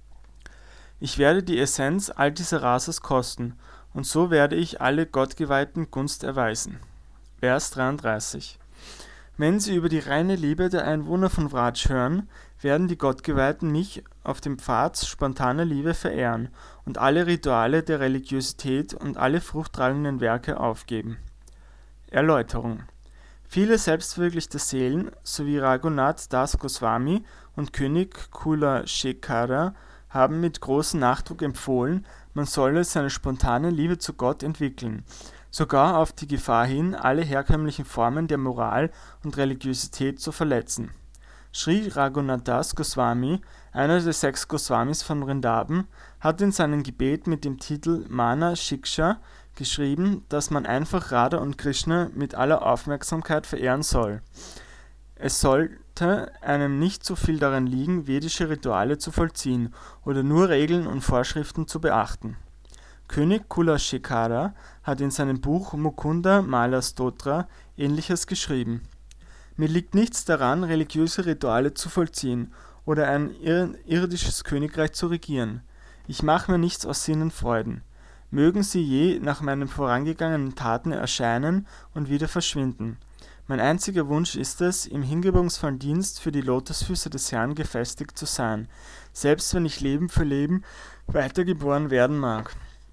Ich werde die Essenz all dieser Rases kosten, und so werde ich alle Gottgeweihten Gunst erweisen. Vers dreiunddreißig. Wenn sie über die reine Liebe der Einwohner von Vraj hören, werden die Gottgeweihten mich auf dem Pfad spontaner Liebe verehren und alle Rituale der Religiosität und alle fruchttragenden Werke aufgeben. Erläuterung. Viele selbstverwirklichte Seelen sowie Raghunath Das Goswami und König Kula Shekhara haben mit großem Nachdruck empfohlen, man solle seine spontane Liebe zu Gott entwickeln, sogar auf die Gefahr hin, alle herkömmlichen Formen der Moral und Religiosität zu verletzen. Sri Raghunath Das Goswami, einer der sechs Goswamis von Vrindavan, hat in seinem Gebet mit dem Titel Mana Shiksha geschrieben, dass man einfach Radha und Krishna mit aller Aufmerksamkeit verehren soll. Es sollte einem nicht so viel daran liegen, vedische Rituale zu vollziehen oder nur Regeln und Vorschriften zu beachten. König Kula Shekhara hat in seinem Buch Mukunda Mala Stotra Ähnliches geschrieben. Mir liegt nichts daran, religiöse Rituale zu vollziehen oder ein irdisches Königreich zu regieren. Ich mache mir nichts aus Sinnenfreuden. Mögen sie je nach meinen vorangegangenen Taten erscheinen und wieder verschwinden. Mein einziger Wunsch ist es, im hingebungsvollen Dienst für die Lotusfüße des Herrn gefestigt zu sein, selbst wenn ich Leben für Leben weitergeboren werden mag.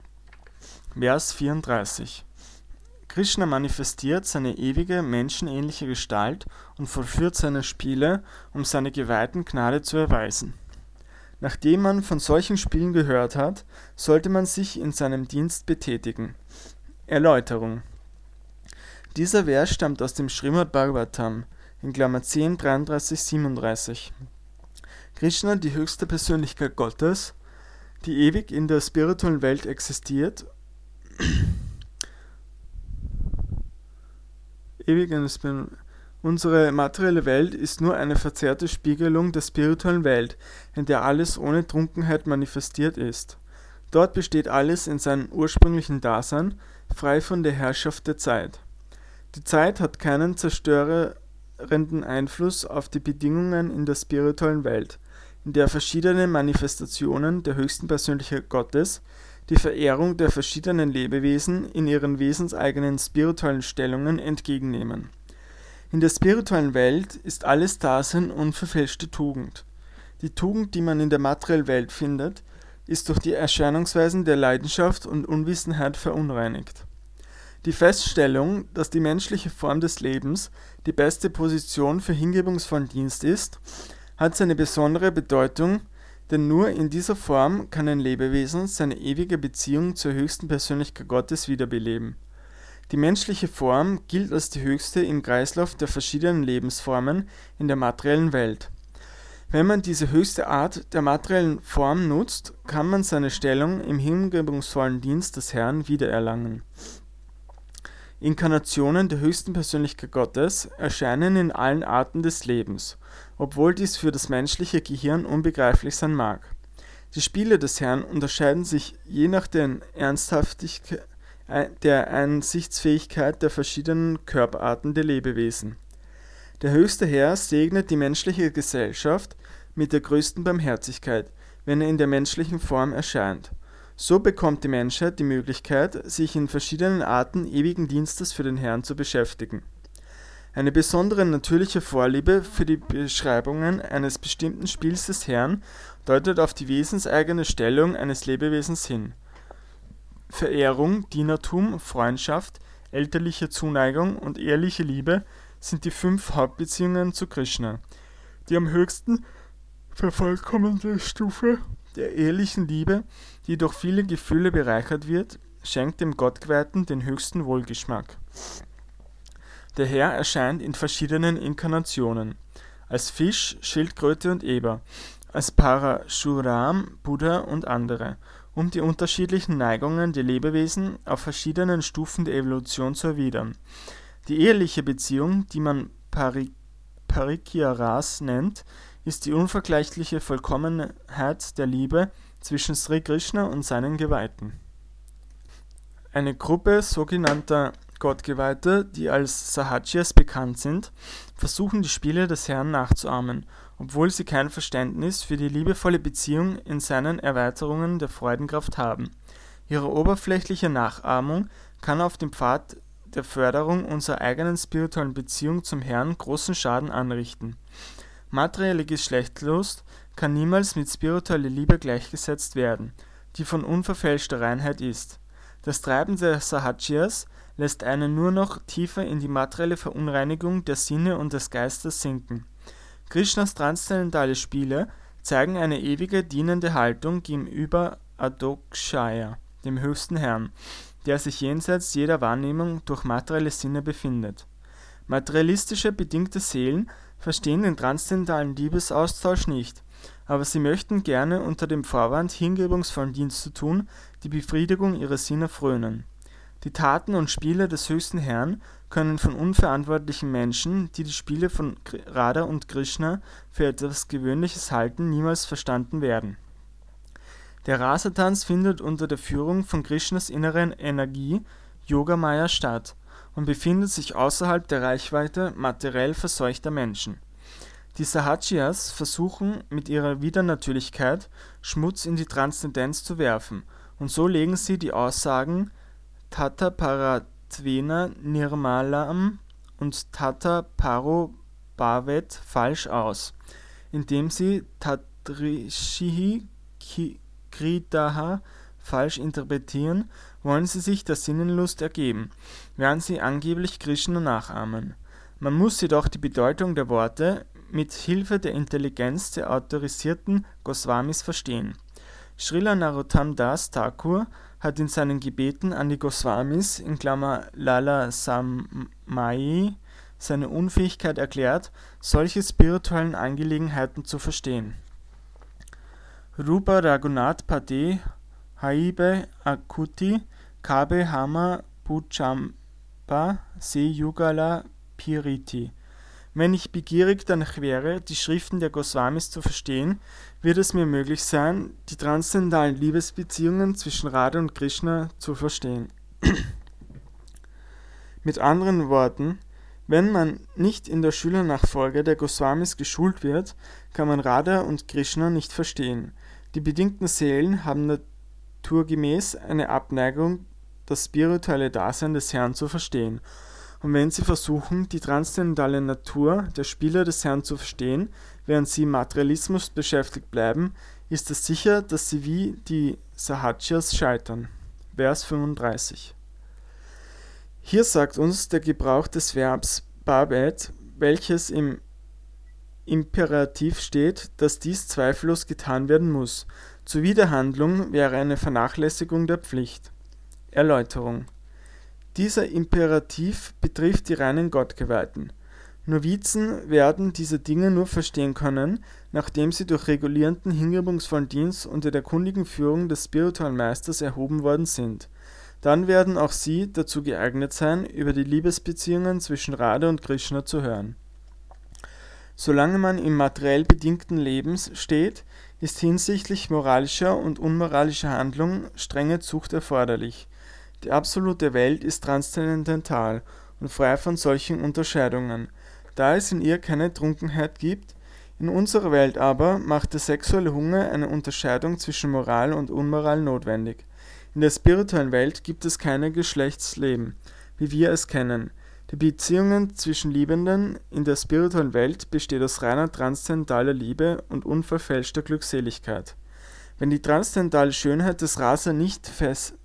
Vers vierunddreißig. Krishna manifestiert seine ewige, menschenähnliche Gestalt und vollführt seine Spiele, um seine geweihten Gnade zu erweisen. Nachdem man von solchen Spielen gehört hat, sollte man sich in seinem Dienst betätigen. Erläuterung. Dieser Vers stammt aus dem Srimad Bhagavatam, in Klammer zehn, dreiunddreißig, siebenunddreißig. Krishna, die höchste Persönlichkeit Gottes, die ewig in der spirituellen Welt existiert, ewig in der Spirituellen Unsere materielle Welt ist nur eine verzerrte Spiegelung der spirituellen Welt, in der alles ohne Trunkenheit manifestiert ist. Dort besteht alles in seinem ursprünglichen Dasein, frei von der Herrschaft der Zeit. Die Zeit hat keinen zerstörenden Einfluss auf die Bedingungen in der spirituellen Welt, in der verschiedene Manifestationen der höchsten Persönlichkeit Gottes die Verehrung der verschiedenen Lebewesen in ihren wesenseigenen spirituellen Stellungen entgegennehmen. In der spirituellen Welt ist alles Dasein unverfälschte Tugend. Die Tugend, die man in der materiellen Welt findet, ist durch die Erscheinungsweisen der Leidenschaft und Unwissenheit verunreinigt. Die Feststellung, dass die menschliche Form des Lebens die beste Position für hingebungsvollen Dienst ist, hat seine besondere Bedeutung, denn nur in dieser Form kann ein Lebewesen seine ewige Beziehung zur höchsten Persönlichkeit Gottes wiederbeleben. Die menschliche Form gilt als die höchste im Kreislauf der verschiedenen Lebensformen in der materiellen Welt. Wenn man diese höchste Art der materiellen Form nutzt, kann man seine Stellung im hingebungsvollen Dienst des Herrn wiedererlangen. Inkarnationen der höchsten Persönlichkeit Gottes erscheinen in allen Arten des Lebens, obwohl dies für das menschliche Gehirn unbegreiflich sein mag. Die Spiele des Herrn unterscheiden sich je nach der Ernsthaftigkeit der Einsichtsfähigkeit der verschiedenen Körperarten der Lebewesen. Der höchste Herr segnet die menschliche Gesellschaft mit der größten Barmherzigkeit, wenn er in der menschlichen Form erscheint. So bekommt die Menschheit die Möglichkeit, sich in verschiedenen Arten ewigen Dienstes für den Herrn zu beschäftigen. Eine besondere natürliche Vorliebe für die Beschreibungen eines bestimmten Spiels des Herrn deutet auf die wesenseigene Stellung eines Lebewesens hin. Verehrung, Dienertum, Freundschaft, elterliche Zuneigung und ehrliche Liebe sind die fünf Hauptbeziehungen zu Krishna. Die am höchsten vervollkommnende Stufe der ehelichen Liebe, die durch viele Gefühle bereichert wird, schenkt dem Gottgeweihten den höchsten Wohlgeschmack. Der Herr erscheint in verschiedenen Inkarnationen: als Fisch, Schildkröte und Eber, als Parashuram, Buddha und andere, um die unterschiedlichen Neigungen der Lebewesen auf verschiedenen Stufen der Evolution zu erwidern. Die eheliche Beziehung, die man Pari Parikya Ras nennt, ist die unvergleichliche Vollkommenheit der Liebe zwischen Sri Krishna und seinen Geweihten. Eine Gruppe sogenannter Gottgeweihte, die als Sahajiyas bekannt sind, versuchen die Spiele des Herrn nachzuahmen, obwohl sie kein Verständnis für die liebevolle Beziehung in seinen Erweiterungen der Freudenkraft haben. Ihre oberflächliche Nachahmung kann auf dem Pfad der Förderung unserer eigenen spirituellen Beziehung zum Herrn großen Schaden anrichten. Materielle Geschlechtslust kann niemals mit spiritueller Liebe gleichgesetzt werden, die von unverfälschter Reinheit ist. Das Treiben der Sahajiyas lässt einen nur noch tiefer in die materielle Verunreinigung der Sinne und des Geistes sinken. Krishnas transzendentale Spiele zeigen eine ewige dienende Haltung gegenüber Adokshaya, dem höchsten Herrn, der sich jenseits jeder Wahrnehmung durch materielle Sinne befindet. Materialistische, bedingte Seelen verstehen den transzendentalen Liebesaustausch nicht, aber sie möchten gerne unter dem Vorwand, hingebungsvollen Dienst zu tun, die Befriedigung ihrer Sinne frönen. Die Taten und Spiele des höchsten Herrn können von unverantwortlichen Menschen, die die Spiele von Radha und Krishna für etwas Gewöhnliches halten, niemals verstanden werden. Der Rasatanz findet unter der Führung von Krishnas inneren Energie, Yogamaya, statt und befindet sich außerhalb der Reichweite materiell verseuchter Menschen. Die Sahajiyas versuchen mit ihrer Widernatürlichkeit Schmutz in die Transzendenz zu werfen, und so legen sie die Aussagen Tata Paratvena Nirmalam und Tata Paro Bhavet falsch aus, indem sie Tadrishihi Kritaha falsch interpretieren, wollen sie sich der Sinnenlust ergeben, während sie angeblich Krishna nachahmen. Man muss jedoch die Bedeutung der Worte mit Hilfe der Intelligenz der autorisierten Goswamis verstehen. Srila Narottam Das Thakur hat in seinen Gebeten an die Goswamis in Klammer Lala Samai seine Unfähigkeit erklärt, solche spirituellen Angelegenheiten zu verstehen. Rupa Raghunath Pade Haibe Akuti Kabe Hama Puchampa Se Yugala Piriti. Wenn ich begierig danach wäre, die Schriften der Goswamis zu verstehen, wird es mir möglich sein, die transzendentalen Liebesbeziehungen zwischen Radha und Krishna zu verstehen. Mit anderen Worten, wenn man nicht in der Schülernachfolge der Goswamis geschult wird, kann man Radha und Krishna nicht verstehen. Die bedingten Seelen haben naturgemäß eine Abneigung, das spirituelle Dasein des Herrn zu verstehen. Und wenn sie versuchen, die transzendentale Natur der Spiele des Herrn zu verstehen, während sie im Materialismus beschäftigt bleiben, ist es sicher, dass sie wie die Sahajiyas scheitern. Vers fünfunddreißig. Hier sagt uns der Gebrauch des Verbs Bhavet, welches im Imperativ steht, dass dies zweifellos getan werden muss. Zuwiderhandlung wäre eine Vernachlässigung der Pflicht. Erläuterung. Dieser Imperativ betrifft die reinen Gottgeweihten. Novizen werden diese Dinge nur verstehen können, nachdem sie durch regulierenden, hingebungsvollen Dienst unter der kundigen Führung des spirituellen Meisters erhoben worden sind. Dann werden auch sie dazu geeignet sein, über die Liebesbeziehungen zwischen Radha und Krishna zu hören. Solange man im materiell bedingten Leben steht, ist hinsichtlich moralischer und unmoralischer Handlung strenge Zucht erforderlich. Die absolute Welt ist transzendental und frei von solchen Unterscheidungen, da es in ihr keine Trunkenheit gibt. In unserer Welt aber macht der sexuelle Hunger eine Unterscheidung zwischen Moral und Unmoral notwendig. In der spirituellen Welt gibt es kein Geschlechtsleben, wie wir es kennen. Die Beziehungen zwischen Liebenden in der spirituellen Welt besteht aus reiner transzendentaler Liebe und unverfälschter Glückseligkeit. Wenn die transzendentale Schönheit des Rasa nicht, fes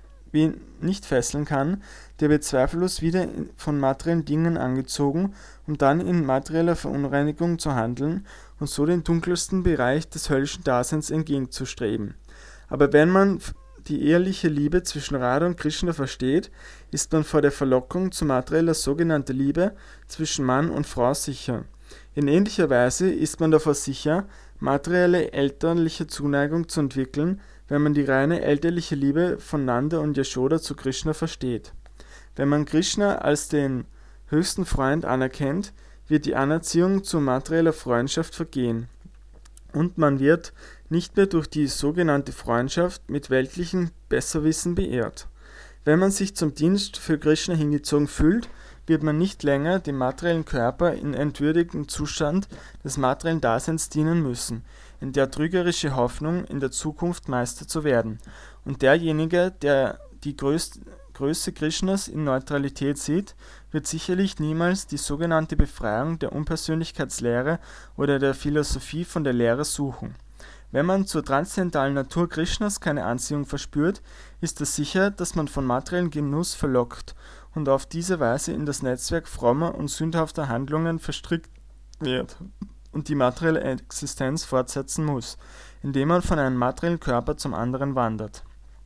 nicht fesseln kann, der wird zweifellos wieder von materiellen Dingen angezogen, um dann in materieller Verunreinigung zu handeln und so den dunkelsten Bereich des höllischen Daseins entgegenzustreben. Aber wenn man die eheliche Liebe zwischen Radha und Krishna versteht, ist man vor der Verlockung zu materieller sogenannter Liebe zwischen Mann und Frau sicher. In ähnlicher Weise ist man davor sicher, materielle elterliche Zuneigung zu entwickeln, wenn man die reine elterliche Liebe von Nanda und Yashoda zu Krishna versteht. Wenn man Krishna als den höchsten Freund anerkennt, wird die Anerziehung zu materieller Freundschaft vergehen und man wird nicht mehr durch die sogenannte Freundschaft mit weltlichem Besserwissen beehrt. Wenn man sich zum Dienst für Krishna hingezogen fühlt, wird man nicht länger dem materiellen Körper in entwürdigtem Zustand des materiellen Daseins dienen müssen, in der trügerische Hoffnung, in der Zukunft Meister zu werden. Und derjenige, der die Größe, Größe Krishnas in Neutralität sieht, wird sicherlich niemals die sogenannte Befreiung der Unpersönlichkeitslehre oder der Philosophie von der Lehre suchen. Wenn man zur transzendentalen Natur Krishnas keine Anziehung verspürt, ist es sicher, dass man von materiellem Genuss verlockt und auf diese Weise in das Netzwerk frommer und sündhafter Handlungen verstrickt wird und die materielle Existenz fortsetzen muss, indem man von einem materiellen Körper zum anderen wandert.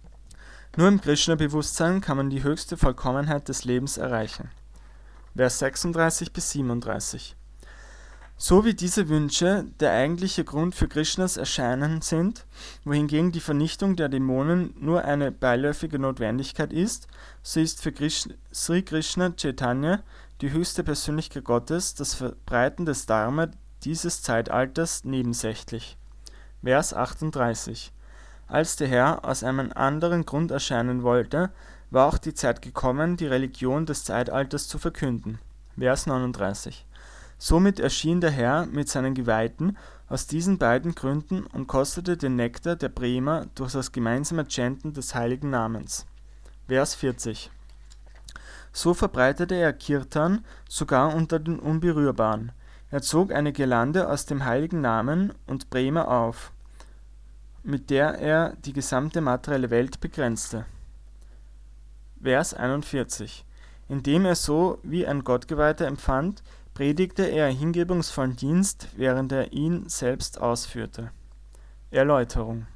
Nur im Krishna-Bewusstsein kann man die höchste Vollkommenheit des Lebens erreichen. Vers sechsunddreißig bis siebenunddreißig. So wie diese Wünsche der eigentliche Grund für Krishnas Erscheinen sind, wohingegen die Vernichtung der Dämonen nur eine beiläufige Notwendigkeit ist, so ist für Krishna, Sri Krishna Chaitanya, die höchste Persönlichkeit Gottes, das Verbreiten des Dharma dieses Zeitalters nebensächlich. Vers achtunddreißig. Als der Herr aus einem anderen Grund erscheinen wollte, war auch die Zeit gekommen, die Religion des Zeitalters zu verkünden. Vers neununddreißig. Somit erschien der Herr mit seinen Geweihten aus diesen beiden Gründen und kostete den Nektar der Prema durch das gemeinsame Chanten des heiligen Namens. Vers vierzig. So verbreitete er Kirtan sogar unter den Unberührbaren. Er zog eine Girlande aus dem heiligen Namen und Prema auf, mit der er die gesamte materielle Welt begrenzte. Vers einundvierzig. Indem er so wie ein Gottgeweihter empfand, predigte er hingebungsvollen Dienst, während er ihn selbst ausführte. Erläuterung.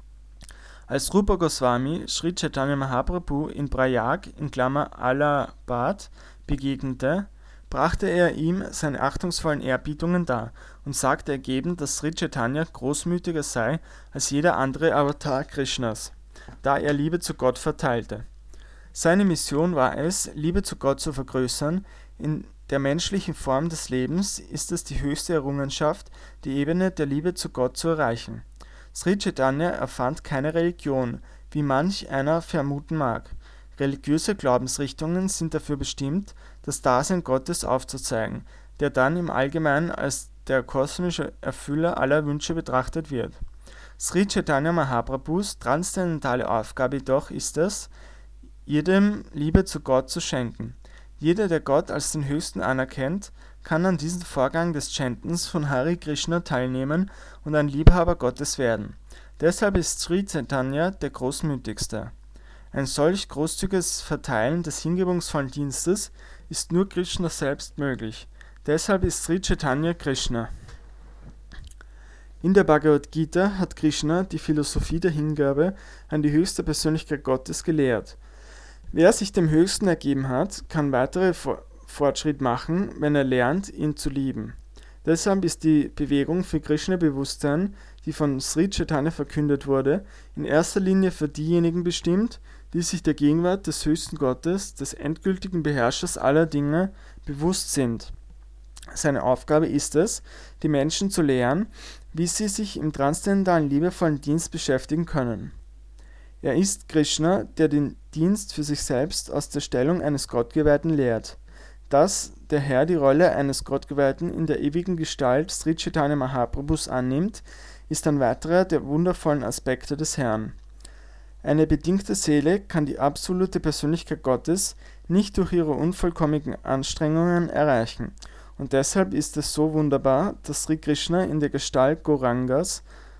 Als Rupa Goswami Sri Chaitanya Mahaprabhu in Prayag in Klammer Allahabad begegnete, brachte er ihm seine achtungsvollen Erbietungen dar und sagte ergebend, dass Sri Chaitanya großmütiger sei als jeder andere Avatar Krishnas, da er Liebe zu Gott verteilte. Seine Mission war es, Liebe zu Gott zu vergrößern. In der menschlichen Form des Lebens ist es die höchste Errungenschaft, die Ebene der Liebe zu Gott zu erreichen. Sri Chaitanya erfand keine Religion, wie manch einer vermuten mag. Religiöse Glaubensrichtungen sind dafür bestimmt, das Dasein Gottes aufzuzeigen, der dann im Allgemeinen als der kosmische Erfüller aller Wünsche betrachtet wird. Sri Chaitanya Mahaprabhus transzendentale Aufgabe jedoch ist es, jedem Liebe zu Gott zu schenken. Jeder, der Gott als den Höchsten anerkennt, kann an diesem Vorgang des Chantens von Hare Krishna teilnehmen und ein Liebhaber Gottes werden. Deshalb ist Sri Chaitanya der Großmütigste. Ein solch großzügiges Verteilen des hingebungsvollen Dienstes ist nur Krishna selbst möglich. Deshalb ist Sri Chaitanya Krishna. In der Bhagavad Gita hat Krishna die Philosophie der Hingabe an die höchste Persönlichkeit Gottes gelehrt. Wer sich dem Höchsten ergeben hat, kann weitere Fortschritt machen, wenn er lernt, ihn zu lieben. Deshalb ist die Bewegung für Krishna-Bewusstsein, die von Sri Chaitanya verkündet wurde, in erster Linie für diejenigen bestimmt, die sich der Gegenwart des höchsten Gottes, des endgültigen Beherrschers aller Dinge, bewusst sind. Seine Aufgabe ist es, die Menschen zu lehren, wie sie sich im transzendentalen liebevollen Dienst beschäftigen können. Er ist Krishna, der den Dienst für sich selbst aus der Stellung eines Gottgeweihten lehrt. Dass der Herr die Rolle eines Gottgeweihten in der ewigen Gestalt Sri Chaitanya Mahaprabhus annimmt, ist ein weiterer der wundervollen Aspekte des Herrn. Eine bedingte Seele kann die absolute Persönlichkeit Gottes nicht durch ihre unvollkommenen Anstrengungen erreichen, und deshalb ist es so wunderbar, dass Sri Krishna in der Gestalt Gaurangas